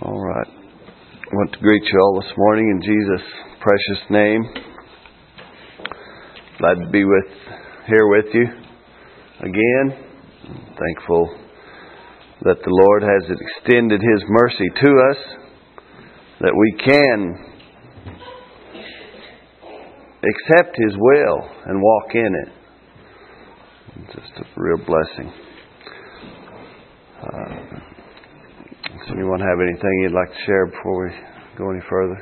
All right. I want to greet you all this morning in Jesus' precious name. Glad to be here with you again. I'm thankful that the Lord has extended His mercy to us, that we can accept His will and walk in it. It's just a real blessing. Does anyone have anything you'd like to share before we go any further?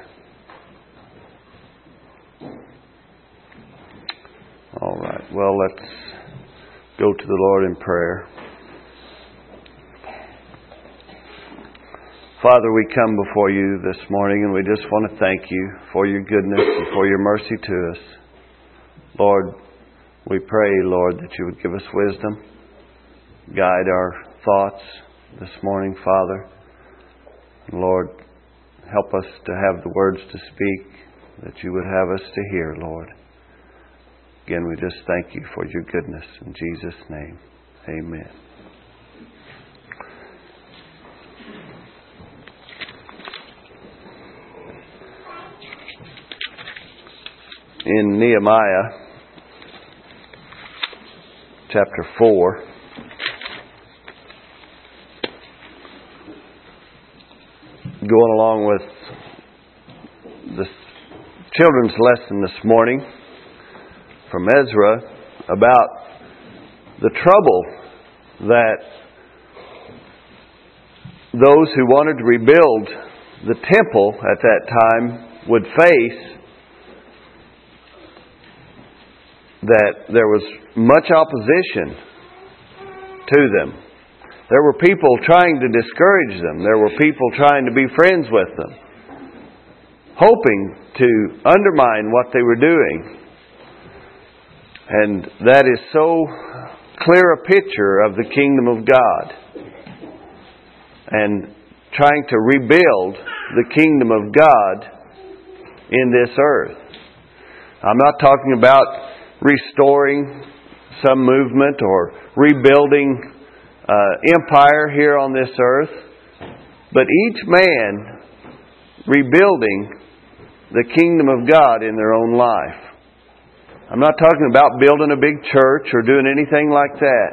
All right. Well, let's go to the Lord in prayer. Father, we come before you this morning and we just want to thank you for your goodness and for your mercy to us. Lord, we pray, Lord, that you would give us wisdom, guide our thoughts this morning, Father. Lord, help us to have the words to speak that you would have us to hear, Lord. Again, we just thank you for your goodness. In Jesus' name, amen. In Nehemiah chapter 4, going along with the children's lesson this morning from Ezra about the trouble that those who wanted to rebuild the temple at that time would face, that there was much opposition to them. There were people trying to discourage them. There were people trying to be friends with them, hoping to undermine what they were doing. And that is so clear a picture of the kingdom of God and trying to rebuild the kingdom of God in this earth. I'm not talking about restoring some movement or rebuilding empire here on this earth, but each man rebuilding the kingdom of God in their own life. I'm not talking about building a big church or doing anything like that.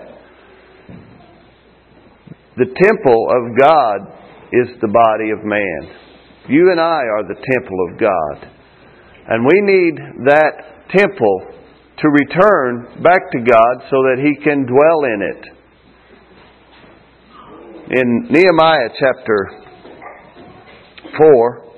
The temple of God is the body of man. You and I are the temple of God. And we need that temple to return back to God so that He can dwell in it. In Nehemiah chapter 4,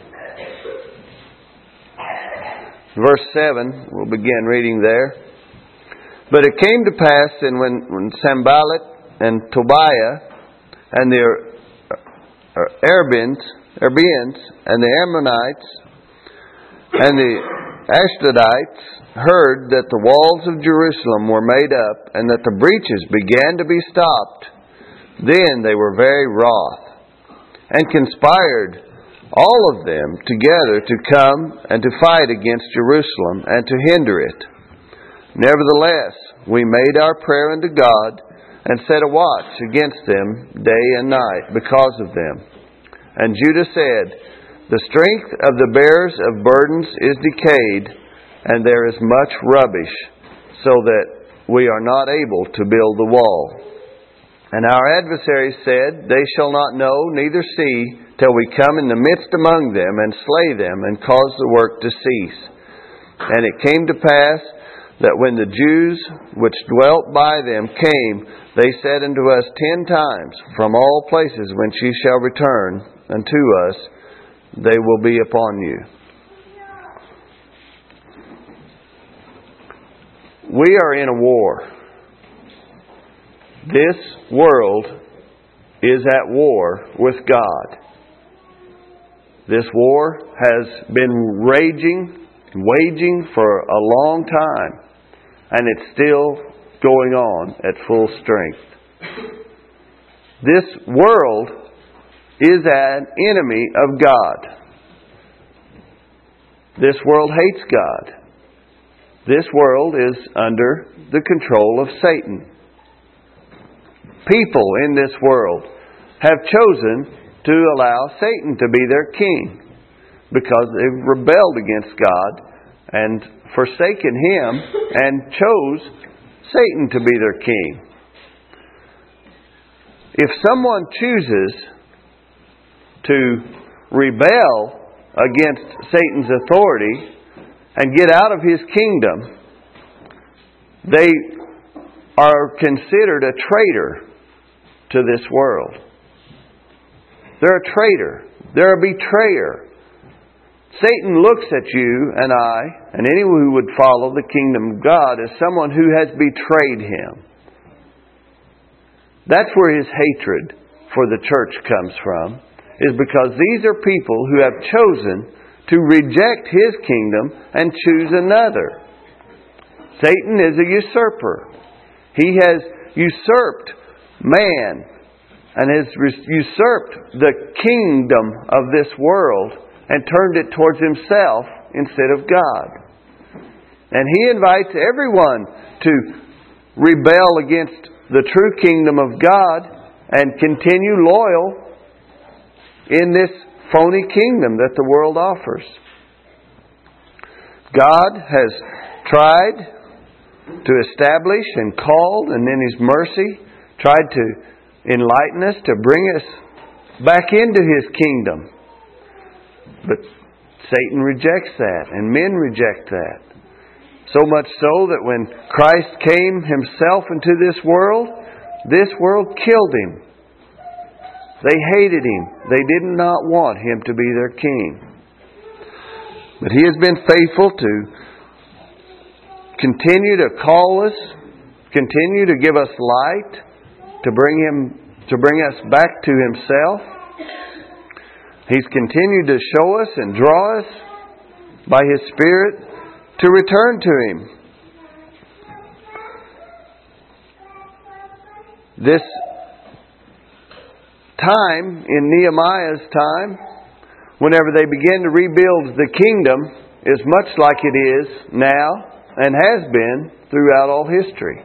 verse 7, we'll begin reading there. But it came to pass, and when Sanballat and Tobiah and the Arabians and the Ammonites and the Ashdodites heard that the walls of Jerusalem were made up and that the breaches began to be stopped, then they were very wroth and conspired all of them together to come and to fight against Jerusalem and to hinder it. Nevertheless, we made our prayer unto God and set a watch against them day and night because of them. And Judah said, the strength of the bearers of burdens is decayed, and there is much rubbish, so that we are not able to build the wall. And our adversaries said, they shall not know, neither see, till we come in the midst among them, and slay them, and cause the work to cease. And it came to pass, that when the Jews which dwelt by them came, they said unto us 10 times, from all places whence ye shall return unto us, they will be upon you. We are in a war. This world is at war with God. This war has been waging for a long time, and it's still going on at full strength. This world is an enemy of God. This world hates God. This world is under the control of Satan. People in this world have chosen to allow Satan to be their king, because they've rebelled against God and forsaken Him and chose Satan to be their king. If someone chooses to rebel against Satan's authority and get out of his kingdom, they are considered a traitor to this world. They're a traitor. They're a betrayer. Satan looks at you and I, and anyone who would follow the kingdom of God, as someone who has betrayed Him. That's where his hatred for the church comes from, is because these are people who have chosen to reject His kingdom and choose another. Satan is a usurper. He has usurped man and has usurped the kingdom of this world and turned it towards himself instead of God. And he invites everyone to rebel against the true kingdom of God and continue loyal in this phony kingdom that the world offers. God has tried to establish and called, and in His mercy tried to enlighten us, to bring us back into His kingdom. But Satan rejects that, and men reject that. So much so that when Christ came Himself into this world killed Him. They hated Him. They did not want Him to be their king. But He has been faithful to continue to call us, continue to give us light, to bring us back to Himself. He's continued to show us and draw us by His Spirit to return to Him. This time, in Nehemiah's time, whenever they began to rebuild the kingdom, is much like it is now and has been throughout all history.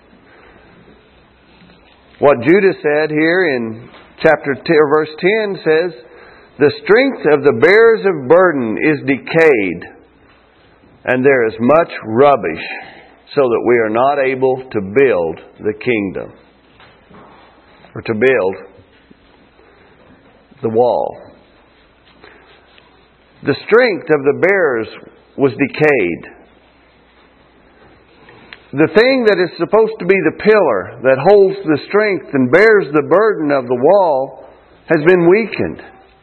What Judah said here in chapter 2, verse 10 says, "The strength of the bearers of burden is decayed, and there is much rubbish, so that we are not able to build the kingdom," or to build the wall. The strength of the bearers was decayed. The thing that is supposed to be the pillar that holds the strength and bears the burden of the wall has been weakened,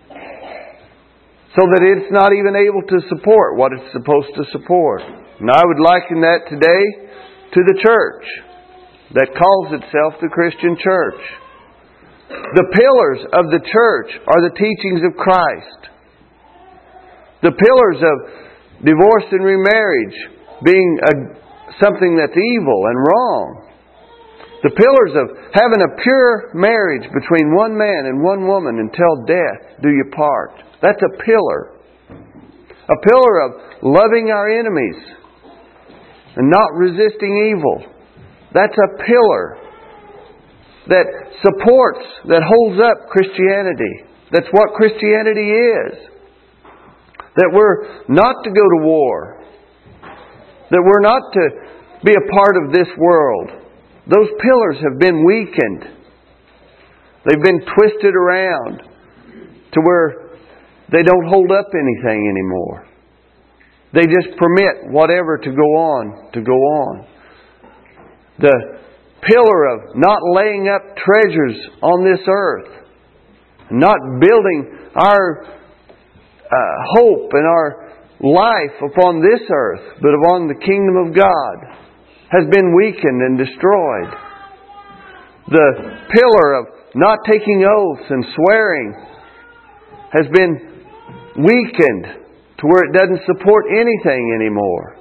so that it's not even able to support what it's supposed to support. And I would liken that today to the church that calls itself the Christian church. The pillars of the church are the teachings of Christ. The pillars of divorce and remarriage being something that's evil and wrong. The pillars of having a pure marriage between one man and one woman until death do you part. That's a pillar. A pillar of loving our enemies and not resisting evil. That's a pillar that supports, that holds up Christianity. That's what Christianity is. That we're not to go to war. That we're not to be a part of this world. Those pillars have been weakened. They've been twisted around to where they don't hold up anything anymore. They just permit whatever to go on. The pillar of not laying up treasures on this earth, not building our hope and our life upon this earth, but upon the kingdom of God, has been weakened and destroyed. The pillar of not taking oaths and swearing has been weakened to where it doesn't support anything anymore.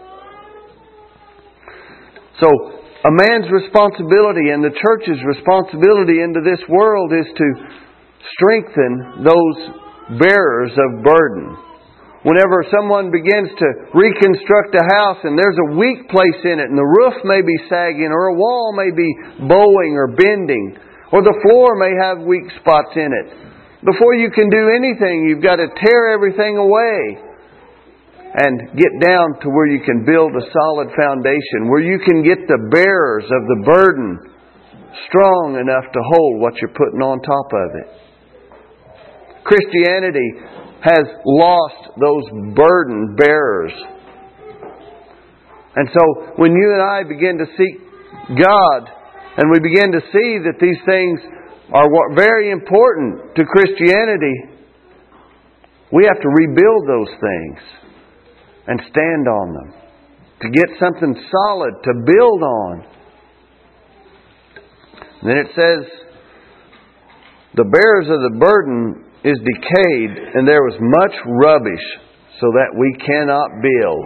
So, a man's responsibility and the church's responsibility into this world is to strengthen those bearers of burden. Whenever someone begins to reconstruct a house and there's a weak place in it and the roof may be sagging or a wall may be bowing or bending or the floor may have weak spots in it, Before you can do anything, you've got to tear everything away and get down to where you can build a solid foundation, where you can get the bearers of the burden strong enough to hold what you're putting on top of it. Christianity has lost those burden bearers. And so when you and I begin to seek God, and we begin to see that these things are very important to Christianity, we have to rebuild those things and stand on them to get something solid to build on. Then it says, the bearers of the burden is decayed, and there was much rubbish, so that we cannot build.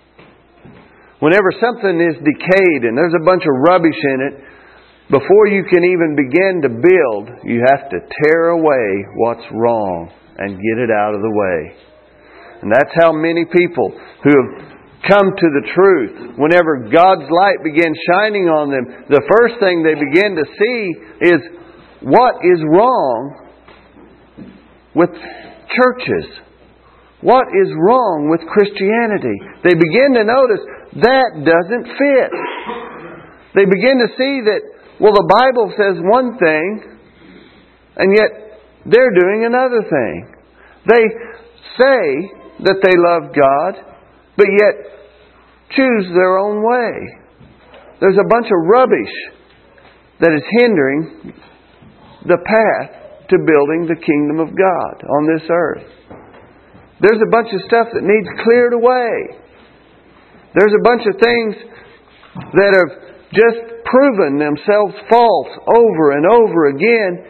Whenever something is decayed and there's a bunch of rubbish in it, before you can even begin to build, you have to tear away what's wrong and get it out of the way. And that's how many people who have come to the truth, whenever God's light begins shining on them, the first thing they begin to see is what is wrong with churches. What is wrong with Christianity? They begin to notice that doesn't fit. They begin to see that, well, the Bible says one thing, and yet they're doing another thing. They say that they love God, but yet choose their own way. There's a bunch of rubbish that is hindering the path to building the kingdom of God on this earth. There's a bunch of stuff that needs cleared away. There's a bunch of things that have just proven themselves false over and over again.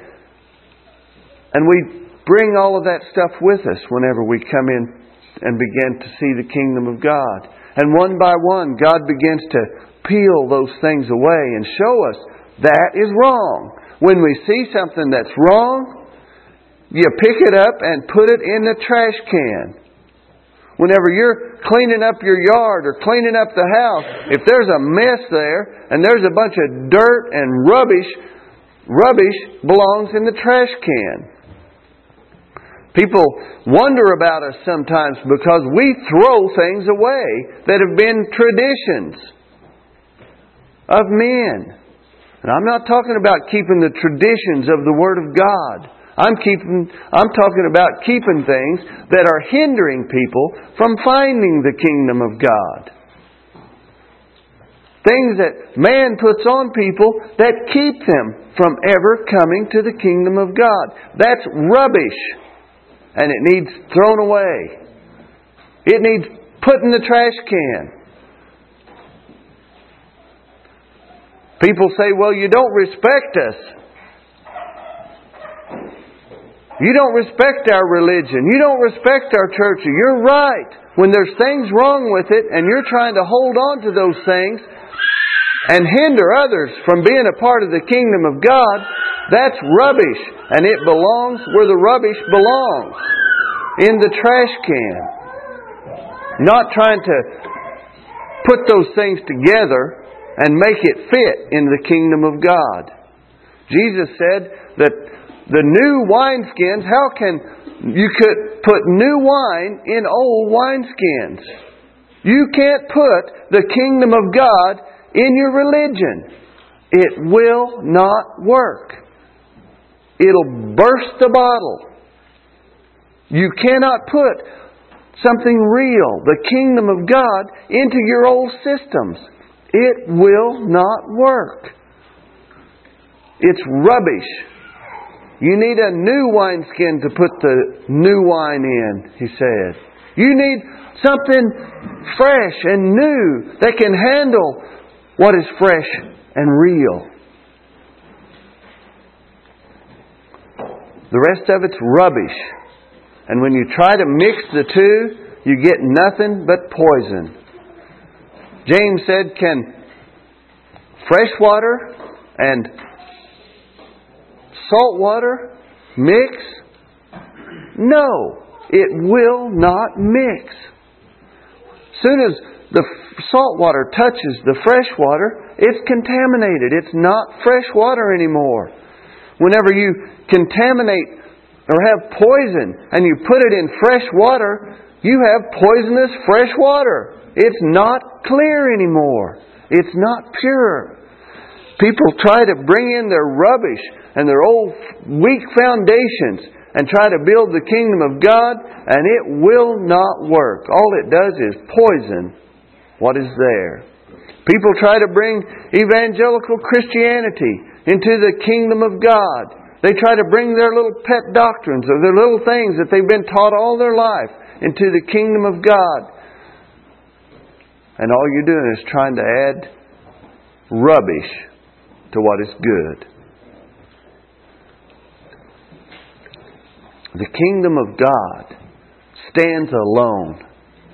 And we bring all of that stuff with us whenever we come in and begin to see the kingdom of God. And one by one, God begins to peel those things away and show us that is wrong. When we see something that's wrong, you pick it up and put it in the trash can. Whenever you're cleaning up your yard or cleaning up the house, if there's a mess there and there's a bunch of dirt and rubbish belongs in the trash can. People wonder about us sometimes because we throw things away that have been traditions of men. And I'm not talking about keeping the traditions of the Word of God. I'm talking about keeping things that are hindering people from finding the kingdom of God. Things that man puts on people that keep them from ever coming to the kingdom of God. That's rubbish. And it needs thrown away. It needs put in the trash can. People say, well, you don't respect us. You don't respect our religion. You don't respect our church. You're right. When there's things wrong with it and you're trying to hold on to those things and hinder others from being a part of the kingdom of God, that's rubbish. And it belongs where the rubbish belongs. In the trash can. Not trying to put those things together and make it fit in the kingdom of God. Jesus said that the new wineskins, how can you could put new wine in old wineskins? You can't put the kingdom of God in your religion. It will not work. It'll burst the bottle. You cannot put something real, the kingdom of God, into your old systems. It will not work. It's rubbish. You need a new wineskin to put the new wine in, he said. You need something fresh and new that can handle what is fresh and real. The rest of it's rubbish. And when you try to mix the two, you get nothing but poison. James said, can fresh water and salt water mix? No, it will not mix. As soon as the salt water touches the fresh water, it's contaminated. It's not fresh water anymore. Whenever you contaminate or have poison and you put it in fresh water, you have poisonous fresh water. It's not clear anymore. It's not pure. People try to bring in their rubbish and their old weak foundations and try to build the kingdom of God, and it will not work. All it does is poison what is there. People try to bring evangelical Christianity into the kingdom of God. They try to bring their little pet doctrines or their little things that they've been taught all their life into the kingdom of God. And all you're doing is trying to add rubbish to what is good. The kingdom of God stands alone.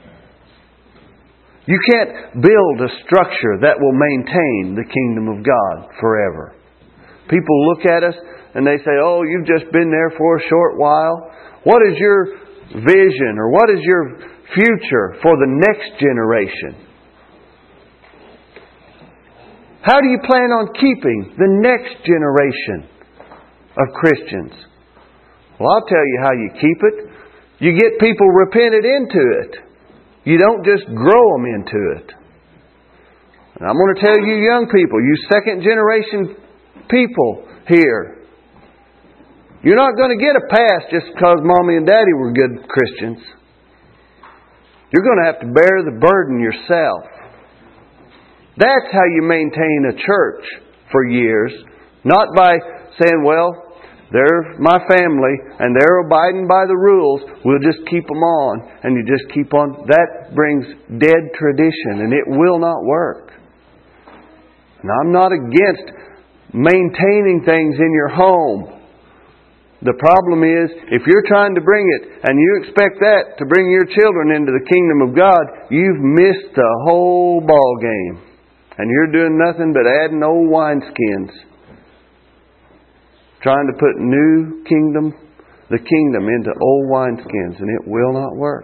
You can't build a structure that will maintain the kingdom of God forever. People look at us and they say, oh, you've just been there for a short while. What is your vision or what is your future for the next generation? How do you plan on keeping the next generation of Christians? Well, I'll tell you how you keep it. You get people repented into it. You don't just grow them into it. And I'm going to tell you young people, you second generation people here, you're not going to get a pass just because Mommy and Daddy were good Christians. You're going to have to bear the burden yourself. That's how you maintain a church for years. Not by saying, well, they're my family and they're abiding by the rules. We'll just keep them on. And you just keep on. That brings dead tradition and it will not work. And I'm not against maintaining things in your home. The problem is, if you're trying to bring it and you expect that to bring your children into the kingdom of God, you've missed the whole ball game. And you're doing nothing but adding old wineskins. Trying to put the kingdom into old wineskins, and it will not work.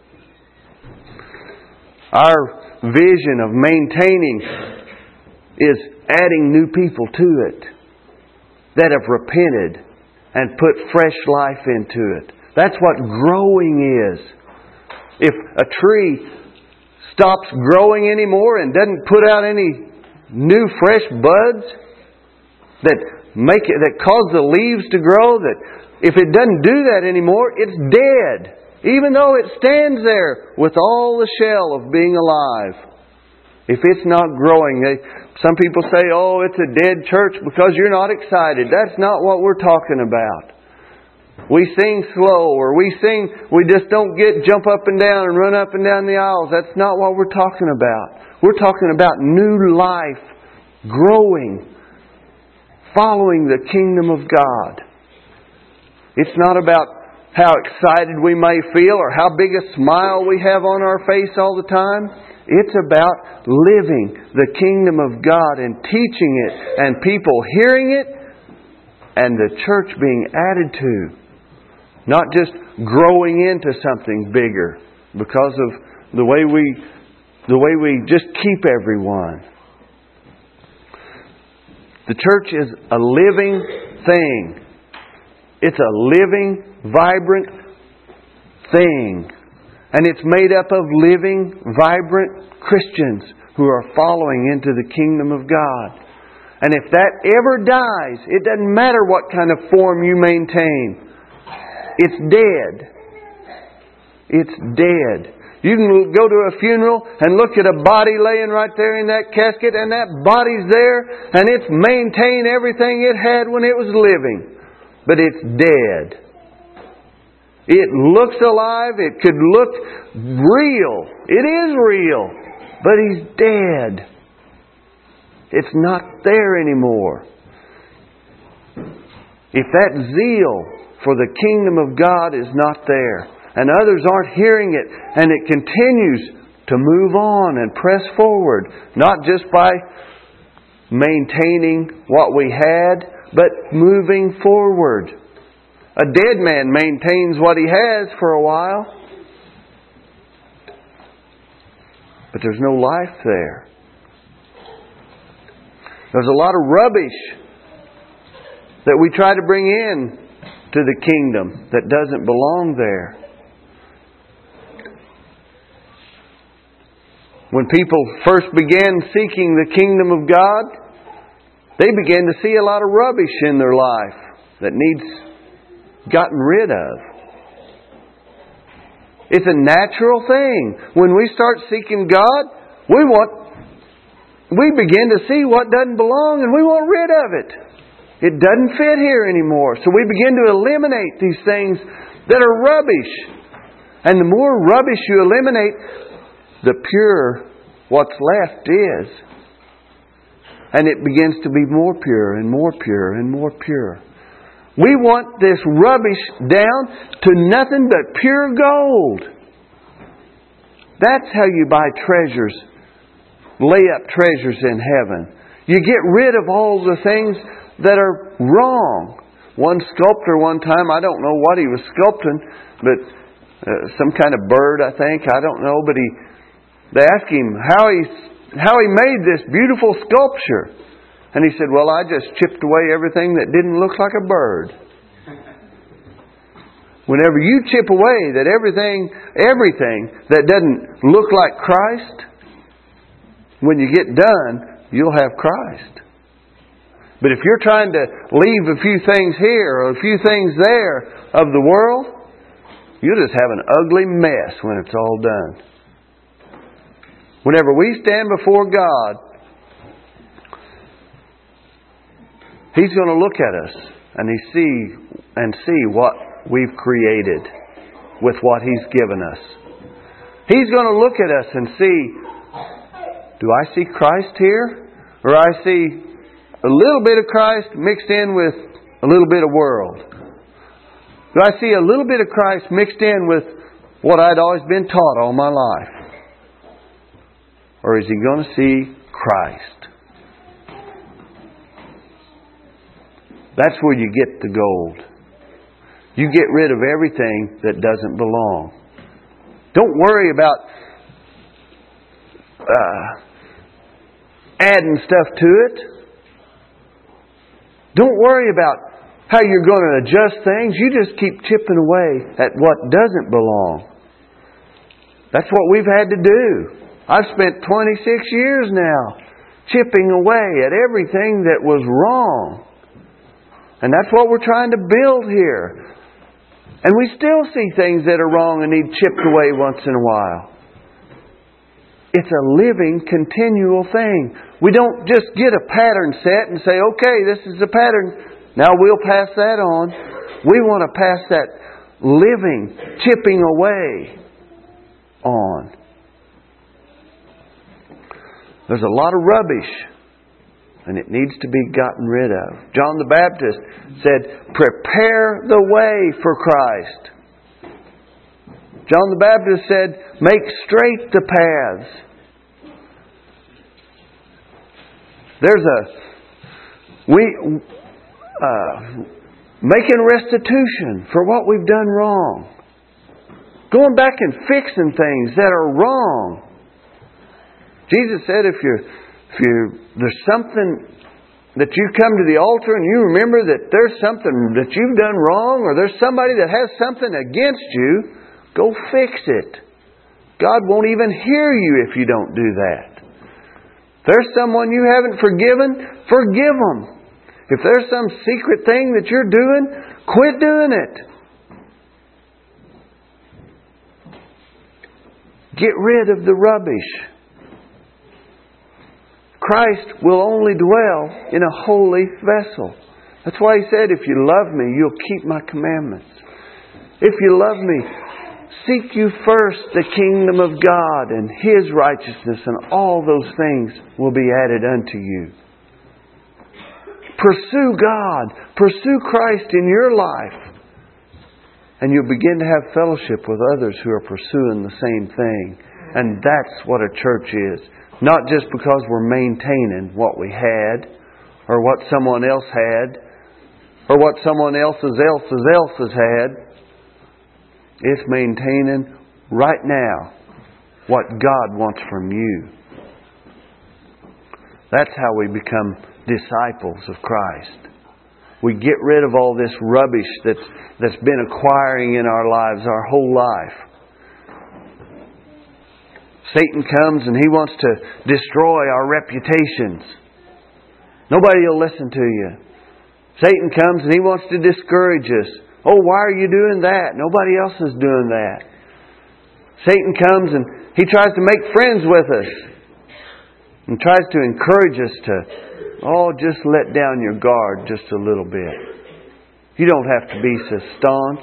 Our vision of maintaining is adding new people to it that have repented and put fresh life into it. That's what growing is. If a tree stops growing anymore and doesn't put out any new fresh buds that cause the leaves to grow, that if it doesn't do that anymore, it's dead. Even though it stands there with all the shell of being alive. If it's not growing, some people say, oh, it's a dead church because you're not excited. That's not what we're talking about. We sing slow, or we just don't jump up and down and run up and down the aisles. That's not what we're talking about. We're talking about new life, growing, following the kingdom of God. It's not about how excited we may feel or how big a smile we have on our face all the time. It's about living the kingdom of God and teaching it and people hearing it and the church being added to. Not just growing into something bigger because of the way we just keep everyone. The church is a living thing. It's a living, vibrant thing. And it's made up of living, vibrant Christians who are following into the kingdom of God. And if that ever dies, it doesn't matter what kind of form you maintain. It's dead. It's dead. You can go to a funeral and look at a body laying right there in that casket, and that body's there and it's maintained everything it had when it was living. But it's dead. It looks alive. It could look real. It is real. But he's dead. It's not there anymore. If that zeal for the kingdom of God is not there, and others aren't hearing it, and it continues to move on and press forward, not just by maintaining what we had, but moving forward. A dead man maintains what he has for a while, but there's no life there. There's a lot of rubbish that we try to bring in to the kingdom that doesn't belong there. When people first began seeking the kingdom of God, they began to see a lot of rubbish in their life that needs gotten rid of. It's a natural thing. When we start seeking God, we begin to see what doesn't belong and we want rid of it. It doesn't fit here anymore. So we begin to eliminate these things that are rubbish. And the more rubbish you eliminate, the purer what's left is. And it begins to be more pure and more pure and more pure. We want this rubbish down to nothing but pure gold. That's how you buy treasures. Lay up treasures in heaven. You get rid of all the things that are wrong. One sculptor one time, I don't know what he was sculpting, but some kind of bird, I think. I don't know, but they asked him how he made this beautiful sculpture. And he said, well, I just chipped away everything that didn't look like a bird. Whenever you chip away that everything that doesn't look like Christ, when you get done, you'll have Christ. But if you're trying to leave a few things here or a few things there of the world, you'll just have an ugly mess when it's all done. Whenever we stand before God, He's going to look at us and see what we've created with what He's given us. He's going to look at us and see, do I see Christ here? Or I see a little bit of Christ mixed in with a little bit of world? Do I see a little bit of Christ mixed in with what I'd always been taught all my life? Or is He going to see Christ? That's where you get the gold. You get rid of everything that doesn't belong. Don't worry about adding stuff to it. Don't worry about how you're going to adjust things. You just keep chipping away at what doesn't belong. That's what we've had to do. I've spent 26 years now chipping away at everything that was wrong. And that's what we're trying to build here. And we still see things that are wrong and need chipped away once in a while. It's a living, continual thing. We don't just get a pattern set and say, okay, this is the pattern. Now we'll pass that on. We want to pass that living, chipping away on. There's a lot of rubbish, and it needs to be gotten rid of. John the Baptist said, prepare the way for Christ. John the Baptist said, make straight the paths. Making restitution for what we've done wrong. Going back and fixing things that are wrong. Jesus said if there's something that you come to the altar and you remember that there's something that you've done wrong, or there's somebody that has something against you, go fix it. God won't even hear you if you don't do that. If there's someone you haven't forgiven, forgive them. If there's some secret thing that you're doing, quit doing it. Get rid of the rubbish. Christ will only dwell in a holy vessel. That's why He said, if you love me, you'll keep my commandments. If you love me, seek you first the kingdom of God and His righteousness, and all those things will be added unto you. Pursue God. Pursue Christ in your life. And you'll begin to have fellowship with others who are pursuing the same thing. And that's what a church is. Not just because we're maintaining what we had, or what someone else had, or what someone else's had. It's maintaining right now what God wants from you. That's how we become disciples of Christ. We get rid of all this rubbish that's been acquiring in our lives our whole life. Satan comes and he wants to destroy our reputations. Nobody will listen to you. Satan comes and he wants to discourage us. Oh, why are you doing that? Nobody else is doing that. Satan comes and he tries to make friends with us and tries to encourage us to, just let down your guard just a little bit. You don't have to be so staunch.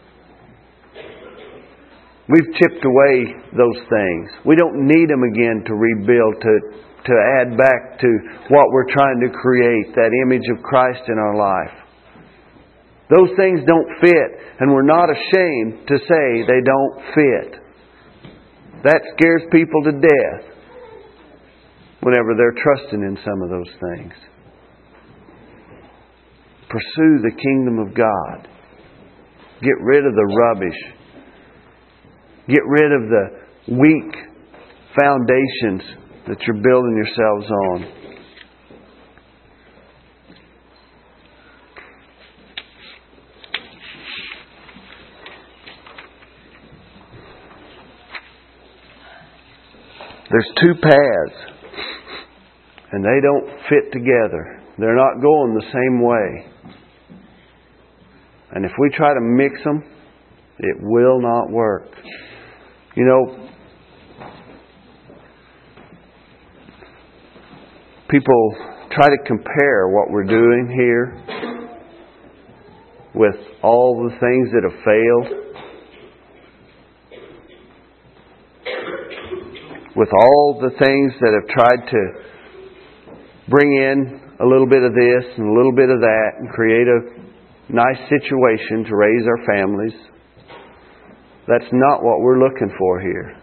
We've chipped away those things. We don't need them again to rebuild, to add back to what we're trying to create, that image of Christ in our life. Those things don't fit, and we're not ashamed to say they don't fit. That scares people to death whenever they're trusting in some of those things. Pursue the kingdom of God. Get rid of the rubbish. Get rid of the weak foundations that you're building yourselves on. There's two paths, and they don't fit together. They're not going the same way. And if we try to mix them, it will not work. You know, people try to compare what we're doing here with all the things that have failed, with all the things that have tried to bring in a little bit of this and a little bit of that and create a nice situation to raise our families. That's not what we're looking for here.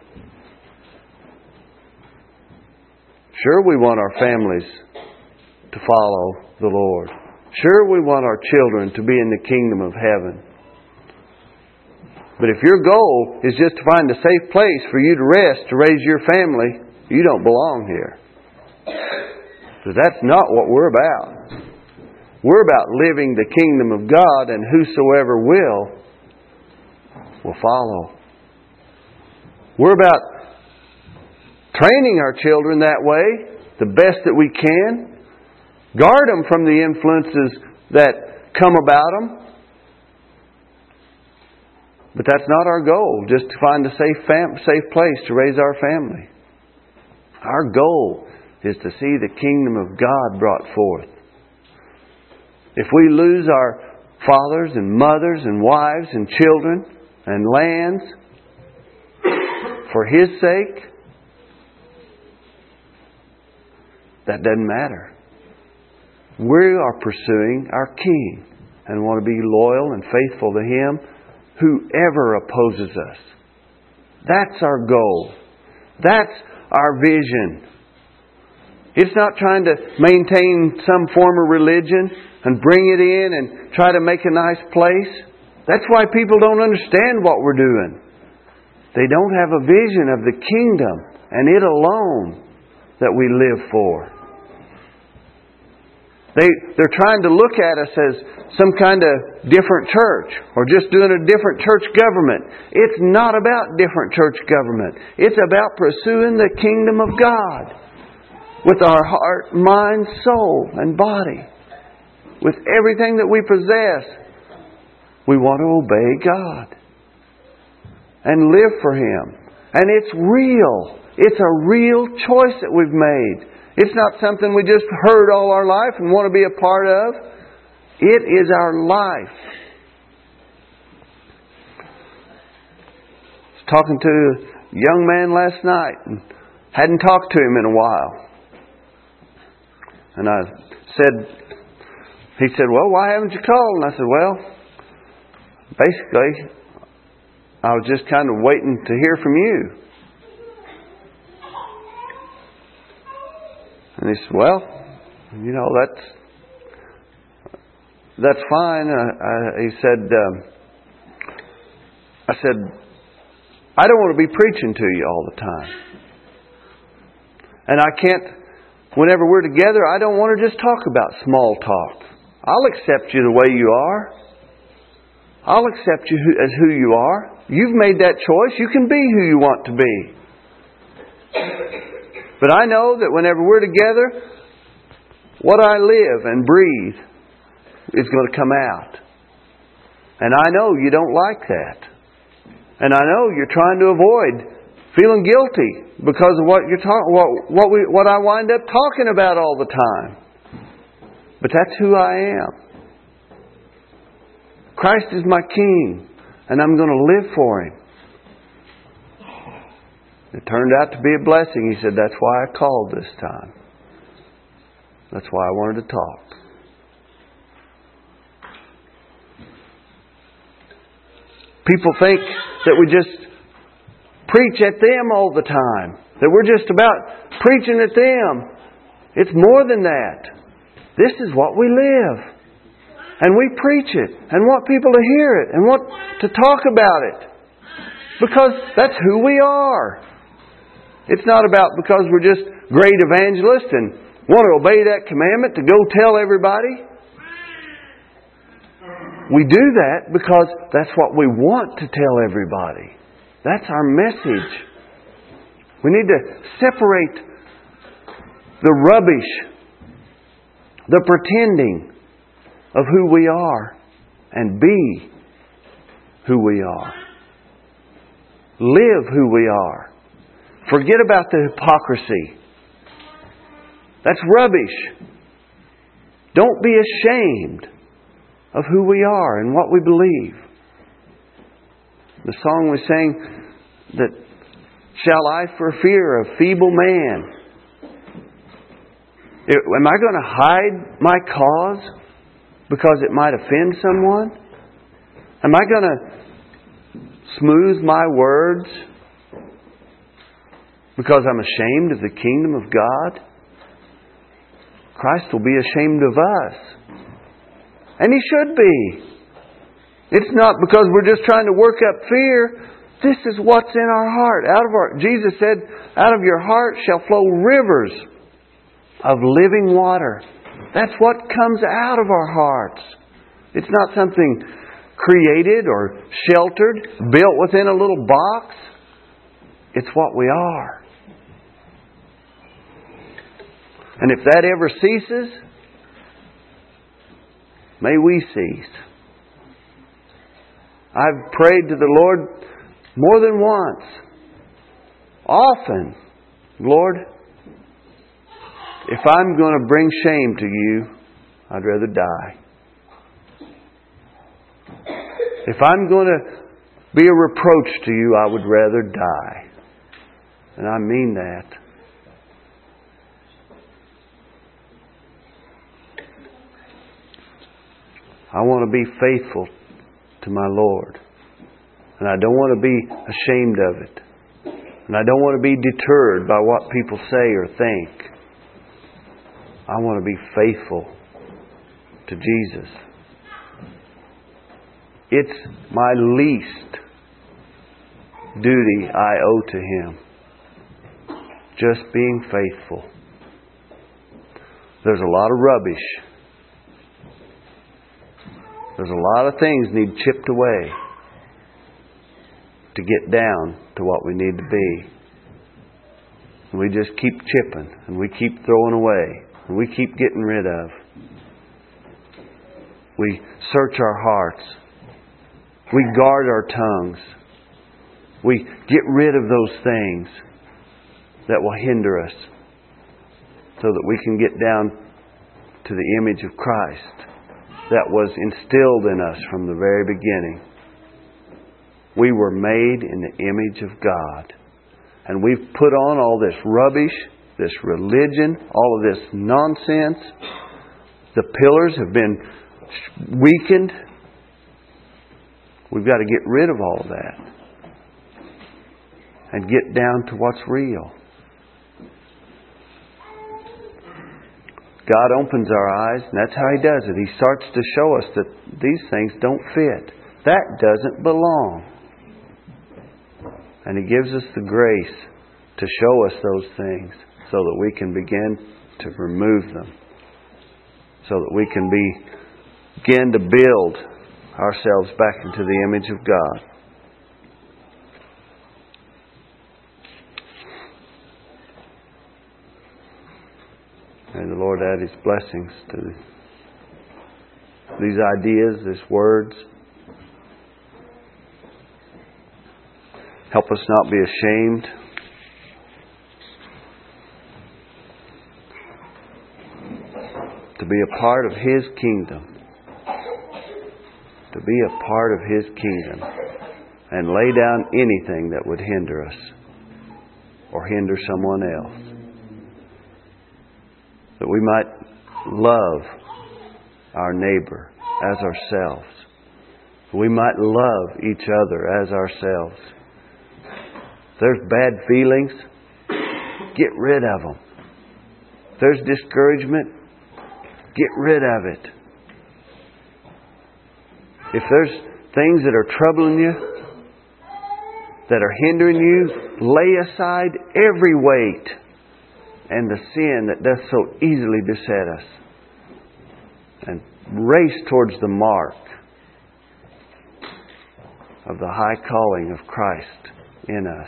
Sure, we want our families to follow the Lord. Sure, we want our children to be in the kingdom of heaven. But if your goal is just to find a safe place for you to rest, to raise your family, you don't belong here. Because that's not what we're about. We're about living the kingdom of God, and whosoever will follow. We're about training our children that way, the best that we can. Guard them from the influences that come about them. But that's not our goal, just to find a safe place to raise our family. Our goal is to see the kingdom of God brought forth. If we lose our fathers and mothers and wives and children and lands for His sake, that doesn't matter. We are pursuing our King and want to be loyal and faithful to Him, whoever opposes us. That's our goal. That's our vision. It's not trying to maintain some form of religion and bring it in and try to make a nice place. That's why people don't understand what we're doing. They don't have a vision of the kingdom and it alone that we live for. They're trying to look at us as some kind of different church or just doing a different church government. It's not about different church government. It's about pursuing the kingdom of God with our heart, mind, soul, and body. With everything that we possess, we want to obey God and live for Him. And it's real. It's a real choice that we've made. It's not something we just heard all our life and want to be a part of. It is our life. I was talking to a young man last night and hadn't talked to him in a while. And I he said, well, why haven't you called? And I said, well, basically, I was just kind of waiting to hear from you. And he said, well, you know, that's fine. He said, I said, I don't want to be preaching to you all the time. And I can't, whenever we're together, I don't want to just talk about small talk. I'll accept you the way you are. I'll accept you as who you are. You've made that choice. You can be who you want to be. But I know that whenever we're together, what I live and breathe is going to come out. And I know you don't like that. And I know you're trying to avoid feeling guilty because of what I wind up talking about all the time. But that's who I am. Christ is my King, and I'm going to live for Him. It turned out to be a blessing. He said, that's why I called this time. That's why I wanted to talk. People think that we just preach at them all the time. That we're just about preaching at them. It's more than that. This is what we live. And we preach it. And want people to hear it. And want to talk about it. Because that's who we are. It's not about because we're just great evangelists and want to obey that commandment to go tell everybody. We do that because that's what we want to tell everybody. That's our message. We need to separate the rubbish, the pretending of who we are, and be who we are. Live who we are. Forget about the hypocrisy. That's rubbish. Don't be ashamed of who we are and what we believe. The song we sang, that shall I for fear of feeble man? Am I going to hide my cause because it might offend someone? Am I going to smooth my words because I'm ashamed of the kingdom of God? Christ will be ashamed of us. And He should be. It's not because we're just trying to work up fear. This is what's in our heart. Jesus said, out of your heart shall flow rivers of living water. That's what comes out of our hearts. It's not something created or sheltered, built within a little box. It's what we are. And if that ever ceases, may we cease. I've prayed to the Lord more than once. Often, Lord, if I'm going to bring shame to You, I'd rather die. If I'm going to be a reproach to You, I would rather die. And I mean that. I want to be faithful to my Lord. And I don't want to be ashamed of it. And I don't want to be deterred by what people say or think. I want to be faithful to Jesus. It's my least duty I owe to Him. Just being faithful. There's a lot of rubbish. There's a lot of things need chipped away to get down to what we need to be. And we just keep chipping and we keep throwing away and we keep getting rid of. We search our hearts. We guard our tongues. We get rid of those things that will hinder us so that we can get down to the image of Christ that was instilled in us from the very beginning. We were made in the image of God. And we've put on all this rubbish, this religion, all of this nonsense. The pillars have been weakened. We've got to get rid of all of that and get down to what's real. God opens our eyes, and that's how He does it. He starts to show us that these things don't fit. That doesn't belong. And He gives us the grace to show us those things so that we can begin to remove them. So that we can be begin to build ourselves back into the image of God. May the Lord add His blessings to these ideas, these words. Help us not be ashamed. To be a part of His kingdom. To be a part of His kingdom. And lay down anything that would hinder us. Or hinder someone else. That we might love our neighbor as ourselves. We might love each other as ourselves. If there's bad feelings, get rid of them. If there's discouragement, get rid of it. If there's things that are troubling you, that are hindering you, lay aside every weight and the sin that doth so easily beset us. And race towards the mark of the high calling of Christ in us.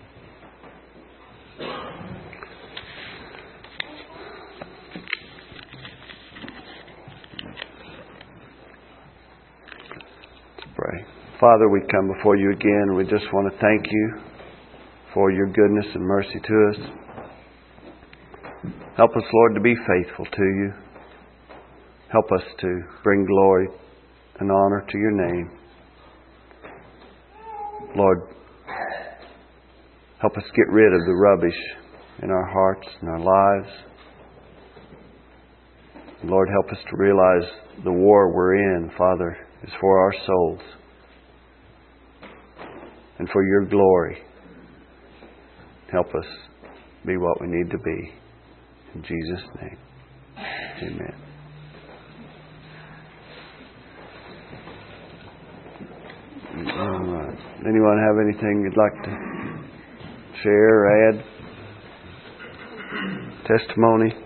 Let's pray. Father, we come before You again, and we just want to thank You for Your goodness and mercy to us. Help us, Lord, to be faithful to You. Help us to bring glory and honor to Your name. Lord, help us get rid of the rubbish in our hearts and our lives. Lord, help us to realize the war we're in, Father, is for our souls and for Your glory. Help us be what we need to be. In Jesus' name, amen. All right. Anyone have anything you'd like to share or add? Testimony?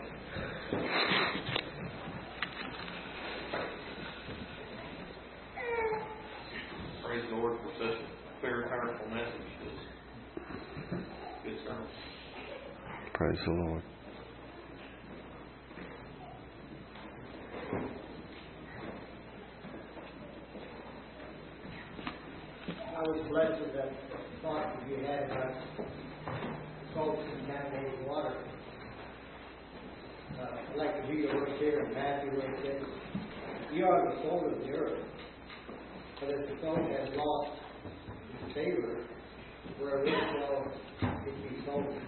Praise the Lord for such a clear, powerful message. Good sermon. Praise the Lord. I was blessed with that thought that you had about salt contaminated water. I'd like to read a verse here in Matthew where it says, "You are the salt of the earth, but if the salt has lost its savor, wherewith shall it be salted?"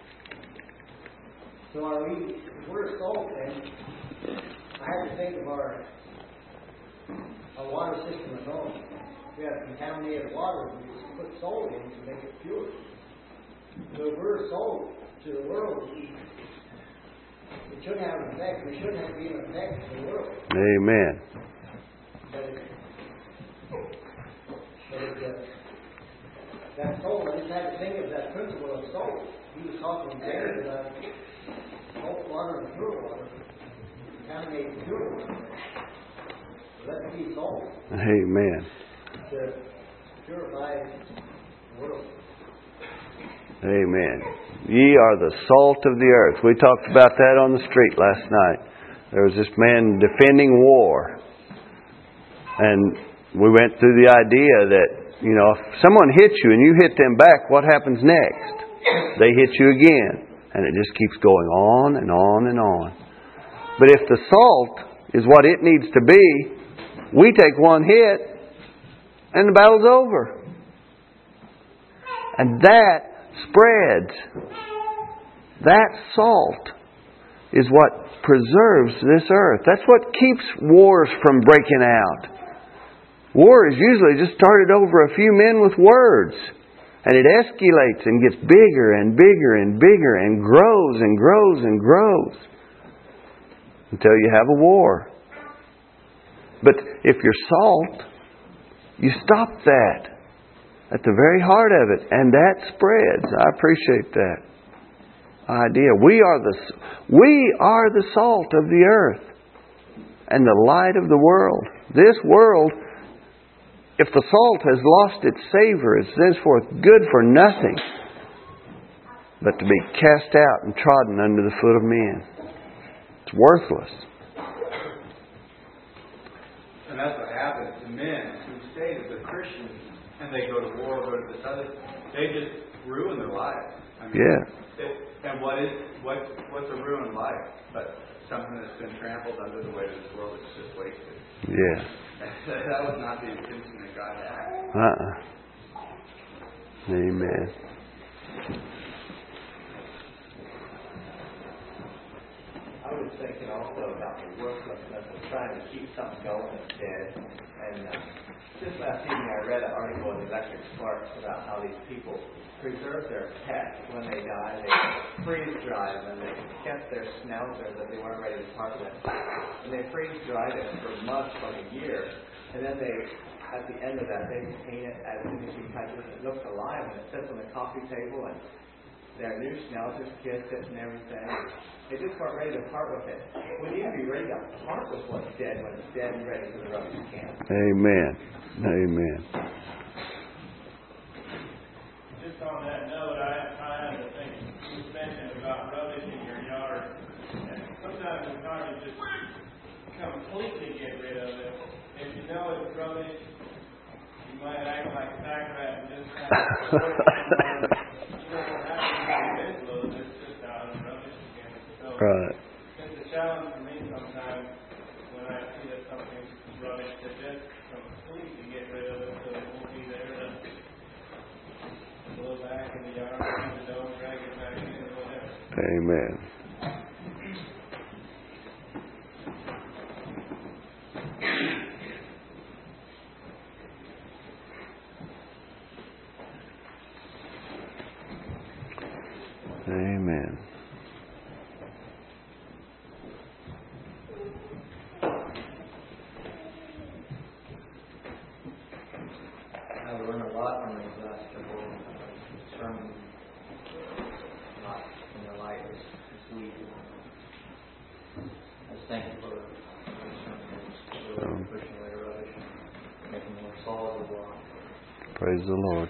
So if we're salt then, I have to think of our water system at home. We have contaminated water, we just put salt in to make it pure. So if we're salt to the world, it shouldn't have an effect. We shouldn't have to be an effect to the world. Amen. That salt, I just had to think of that principle of salt. He was talking there about salt water and pure water, contaminated pure water. So let it be salt. Amen. To purify the world. Amen. Ye are the salt of the earth. We talked about that on the street last night. There was this man defending war. And we went through the idea that, if someone hits you and you hit them back, what happens next? They hit you again. And it just keeps going on and on and on. But if the salt is what it needs to be, we take one hit and the battle's over. And that spreads. That salt is what preserves this earth. That's what keeps wars from breaking out. War is usually just started over a few men with words. And it escalates and gets bigger and bigger and bigger and grows and grows and grows until you have a war. But if you're salt, you stop that at the very heart of it, and that spreads. I appreciate that idea. We are the salt of the earth, and the light of the world. This world, if the salt has lost its savor, is thenceforth good for nothing but to be cast out and trodden under the foot of men. It's worthless. And that's what happens to men who say that they're Christians and they go to war or go to this other. They just ruin their lives. I mean, and what's a ruined life? But something that's been trampled under the weight of this world that's just wasted. Yeah. That was not the intention that God had. Amen. I was thinking also about the worthlessness of trying to keep something going that's dead. And just last evening I read an article in Electric Sparks about how these people preserve their pets when they die. They freeze dry them, and they kept their schnauzer that they weren't ready to part with. And they freeze dried it for months, like a year. And then they, at the end of that, they paint it as soon as you touch it. It looks alive, and it sits on the coffee table, and their new schnauzers kiss it and everything. They just weren't ready to part with it. We need to be ready to part with what's dead when it's dead and ready for the rubbish can. Amen. Amen. Just on that note, I have to think you mentioned about rubbish in your yard. And sometimes it's hard to just completely get rid of it. If you know it's rubbish, you might act like a sack rat and just kind of it's just out of rubbish again. So Right. it's a challenge for me sometimes when I see that something's rubbish to just completely get rid of it so it won't be there to go back in the yard, open the door, drag it back in, or whatever. Amen. Amen. I learned a lot from these last couple sermons. Not in the light this week. I was thankful for these sermons. Really pushing away rubbish, making more solid the block. Praise the Lord.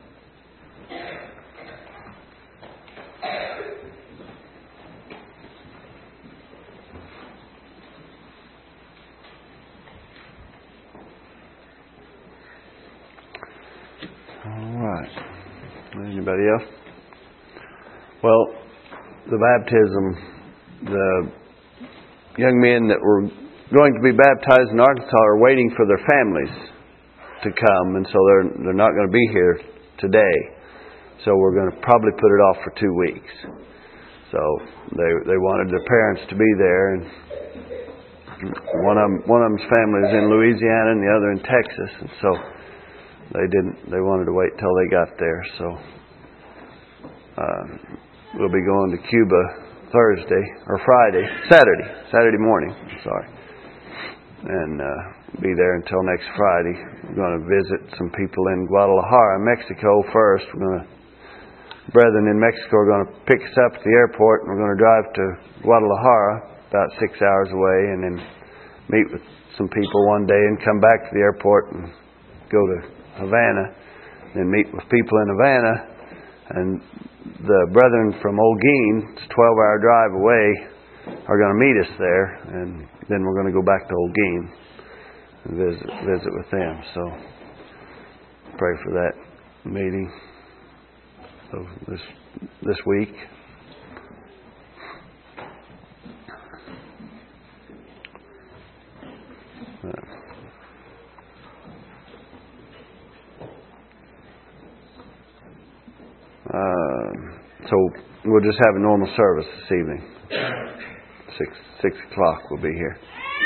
Anybody else? Well, the baptism, the young men that were going to be baptized in Arkansas are waiting for their families to come, and so they're not going to be here today. So we're going to probably put it off for 2 weeks. So they wanted their parents to be there, and one of them's family is in Louisiana and the other in Texas, and so they wanted to wait till they got there. So we'll be going to Cuba Saturday morning, and be there until next Friday. We're going to visit some people in Guadalajara, Mexico first. Brethren in Mexico are going to pick us up at the airport, and we're going to drive to Guadalajara, about 6 hours away, and then meet with some people one day and come back to the airport and go to Havana, then meet with people in Havana, and the brethren from Holguin, it's a 12-hour drive away, are going to meet us there, and then we're going to go back to Holguin and visit with them. So pray for that meeting of this week. So we'll just have a normal service this evening. 6 o'clock we'll be here.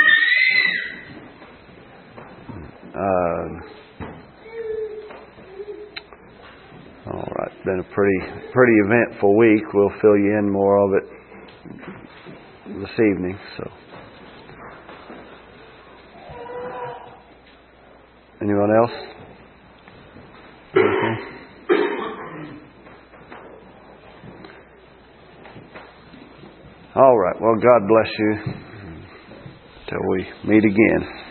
All right, been a pretty eventful week. We'll fill you in more of it this evening. So, anyone else? Okay. All right. Well, God bless you. until we meet again.